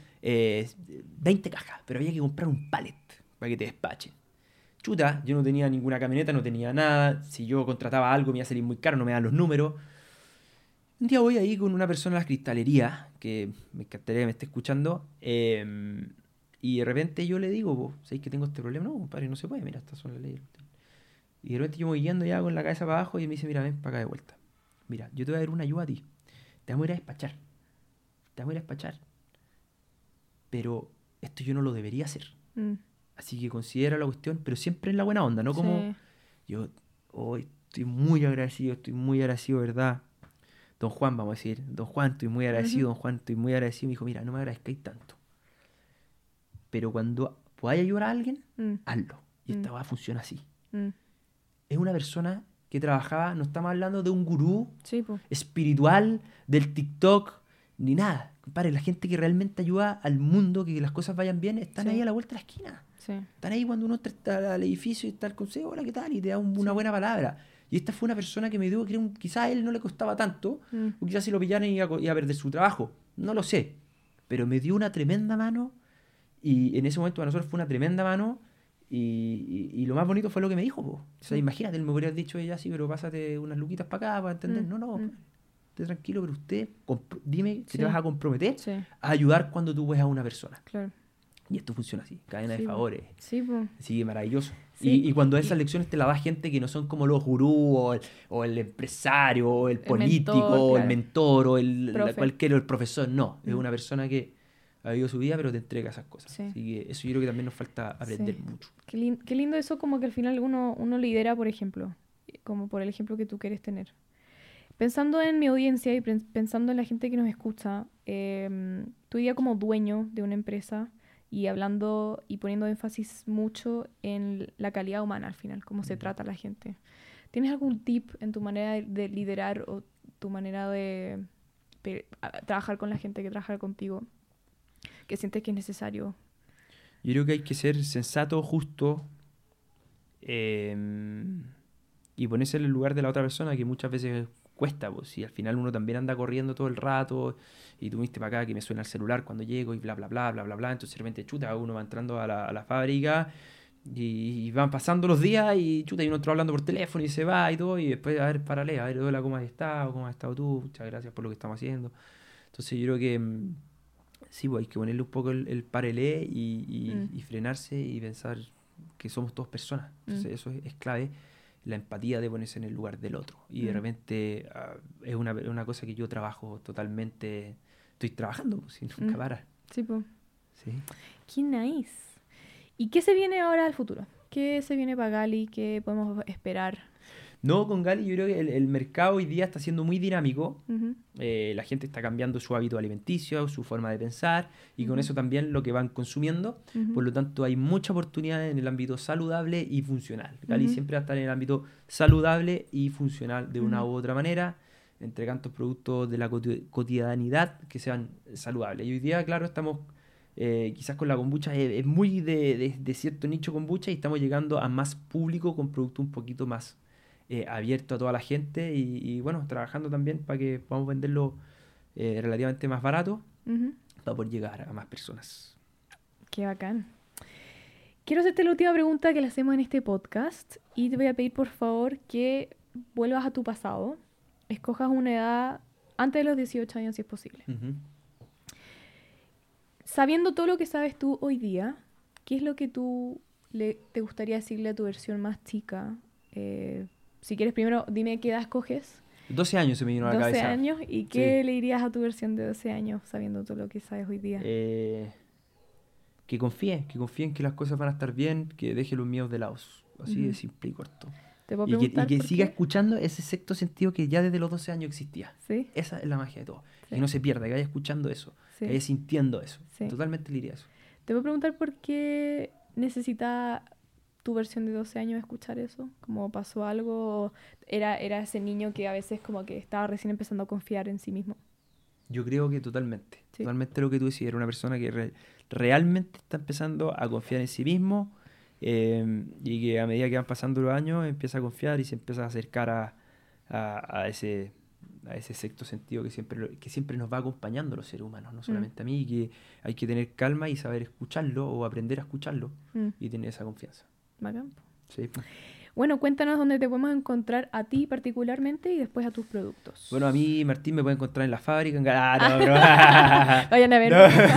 20 cajas, pero había que comprar un pallet para que te despachen. Chuta, yo no tenía ninguna camioneta, no tenía nada. Si yo contrataba algo me iba a salir muy caro, no me dan los números. Un día voy ahí con una persona a las cristalerías, que me encantaría que me esté escuchando, y de repente yo le digo, "Vos, ¿sabéis que tengo este problema?" No, compadre, no se puede, mira, estas son las leyes. Y de repente yo me voy guiando ya con la cabeza para abajo y me dice, mira, ven para acá de vuelta. Mira, yo te voy a dar una ayuda a ti. Te vamos a ir a despachar. Te vamos a ir a despachar. Pero esto yo no lo debería hacer. Mm. Así que considera la cuestión, pero siempre en la buena onda, no como Sí. yo hoy estoy muy agradecido, ¿verdad? Don Juan, vamos a decir, don Juan, estoy muy agradecido, Ujú. don Juan, estoy muy agradecido. Me dijo, mira, no me agradezcáis tanto. Pero cuando podáis ayudar a alguien, Mm. hazlo. Y Mm. esta va a funcionar así. Mm. Es una persona que trabajaba, no estamos hablando de un gurú Sí, pues. espiritual, del TikTok, ni nada. Compadre, la gente que realmente ayuda al mundo, que las cosas vayan bien, están Sí. ahí a la vuelta de la esquina. Sí. Están ahí cuando uno entra al edificio y está el consejo, hola, ¿qué tal? Y te da una Sí. buena palabra. Y esta fue una persona que me dio, que quizás a él no le costaba tanto, Mm. o quizás si lo pillaran iba a perder su trabajo. No lo sé. Pero me dio una tremenda mano, y en ese momento para nosotros fue una tremenda mano, y lo más bonito fue lo que me dijo, po. O sea, Sí. imagínate, él me podría haber dicho ella, sí, pero pásate unas luquitas para acá para entender. Mm. No, Mm. esté tranquilo, pero usted, dime que Sí. te vas a comprometer Sí, a ayudar cuando tú ves a una persona. claro. Y esto funciona así, cadena Sí, de po. favores. Sí, pues. Sí, maravilloso. Sí. Y cuando esas lecciones te las da gente que no son como los gurús, o el empresario, o el político, mentor, o el claro. mentor, o Profe. el profesor. No, es Mm. una persona que ha vivido su vida, pero te entrega esas cosas. Sí. Así que eso yo creo que también nos falta aprender Sí. mucho. Qué lindo eso, como que al final uno lidera, por ejemplo, como por el ejemplo que tú quieres tener. Pensando en mi audiencia y pensando en la gente que nos escucha, tú ya como dueño de una empresa y hablando y poniendo énfasis mucho en la calidad humana al final, cómo se trata a la gente. ¿Tienes algún tip en tu manera de liderar o tu manera de trabajar con la gente que trabaja contigo que sientes que es necesario? Yo creo que hay que ser sensato, justo, y ponerse en el lugar de la otra persona, que muchas veces cuesta, pues, si al final uno también anda corriendo todo el rato, y tú viste para acá que me suena el celular cuando llego, y bla, bla, bla, bla, bla, bla, entonces de repente, chuta, uno va entrando a la fábrica, y van pasando los días, y chuta, y uno entra hablando por teléfono, y se va, y todo, y después, a ver, parale, a ver, hola, ¿cómo has estado? ¿Cómo has estado tú? Muchas gracias por lo que estamos haciendo. Entonces yo creo que sí, pues hay que ponerle un poco el parelé y frenarse y pensar que somos todos personas. Entonces eso es clave, la empatía de ponerse en el lugar del otro. Y de repente es una cosa que yo trabajo totalmente, estoy trabajando, pues, si nunca para. Sí, pues. Sí. Qué nice. ¿Y qué se viene ahora al futuro? ¿Qué se viene para Gali? ¿Qué podemos esperar? No, con Gali yo creo que el mercado hoy día está siendo muy dinámico. Ujú, La gente está cambiando su hábito alimenticio, su forma de pensar y con eso también lo que van consumiendo. ujú, Por lo tanto, hay mucha oportunidad en el ámbito saludable y funcional. Gali ujú, siempre va a estar en el ámbito saludable y funcional de una ujú. u otra manera, entregando productos de la cotidianidad que sean saludables. Y hoy día, claro, estamos quizás con la kombucha, es muy de cierto nicho kombucha y estamos llegando a más público con productos un poquito más abierto a toda la gente y, bueno, trabajando también para que podamos venderlo relativamente más barato Ujú. para poder llegar a más personas. Qué bacán. Quiero hacerte la última pregunta que le hacemos en este podcast y te voy a pedir por favor que vuelvas a tu pasado, escojas una edad antes de los 18 años si es posible. Ujú. Sabiendo todo lo que sabes tú hoy día, ¿qué es lo que te gustaría decirle a tu versión más chica? Si quieres primero dime qué edad escoges. 12 años se me vino a la 12 cabeza. años y qué le dirías a tu versión de 12 años sabiendo todo lo que sabes hoy día. Que confíe en que las cosas van a estar bien, que deje los miedos de lado. Así de Ujú. simple y corto. ¿Te puedo Y preguntar que por siga qué? escuchando ese sexto sentido que ya desde los 12 años existía. Sí, Esa es la magia de todo. Sí. Que no se pierda, que vaya escuchando eso, que vaya sí. sintiendo eso. Sí. Totalmente le diría eso. Te puedo preguntar por qué necesita tu versión de 12 años escuchar eso. ¿Como pasó algo? ¿Era ese niño que a veces como que estaba recién empezando a confiar en sí mismo? Yo creo que totalmente. Sí. Totalmente lo que tú decías. Era una persona que realmente está empezando a confiar en sí mismo y que a medida que van pasando los años empieza a confiar y se empieza a acercar a ese sexto sentido que siempre nos va acompañando a los seres humanos, no solamente a mí, y que hay que tener calma y saber escucharlo o aprender a escucharlo Mm, y tener esa confianza. bacán. Sí. Bueno, cuéntanos dónde te podemos encontrar a ti particularmente y después a tus productos. Bueno, a mí, Martín, me puede encontrar en la fábrica. No, Vayan a ver.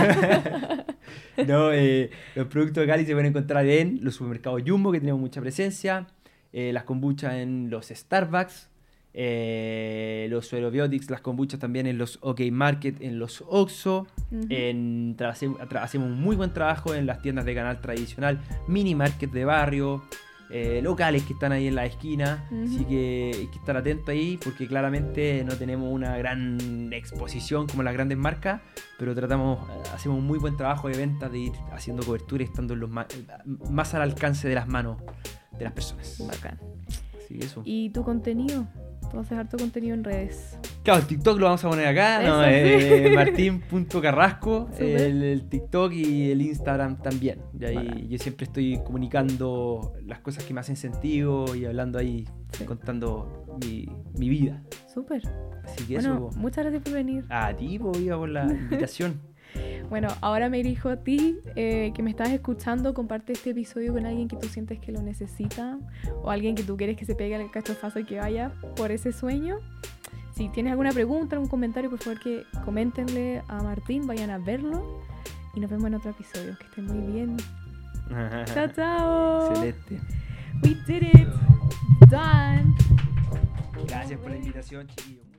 No, los productos de Cali se pueden encontrar en los supermercados Jumbo, que tenemos mucha presencia, las kombuchas en los Starbucks, los Suerobiotics, las kombuchas también en los OK Market, en los Oxxo. Ujú. Hacemos un muy buen trabajo en las tiendas de canal tradicional, mini market de barrio, locales que están ahí en la esquina. Ujú. Así que hay que estar atento ahí porque claramente no tenemos una gran exposición como las grandes marcas, pero hacemos un muy buen trabajo de venta, de ir haciendo cobertura y estando en más al alcance de las manos de las personas. Bacán. Así que eso. ¿Y tu contenido? Tú haces harto contenido en redes. Claro, el TikTok lo vamos a poner acá, ¿no? Eso sí. Martín.carrasco, Súper. el TikTok y el Instagram también. Y ahí Bacán. yo siempre estoy comunicando las cosas que me hacen sentido y hablando ahí, Sí. contando mi vida. Súper. Así que Bueno, eso, muchas gracias por venir. a ti, Iba, por la invitación. Bueno, ahora me dirijo a ti, que me estás escuchando. Comparte este episodio con alguien que tú sientes que lo necesita o alguien que tú quieres que se pegue al cachofazo y que vaya por ese sueño. Si tienes alguna pregunta, algún comentario, por favor que coméntenle a Martín, vayan a verlo y nos vemos en otro episodio. Que estén muy bien. Chao, chao. Excelente. We did it. Done. Gracias por la invitación, chiquillos.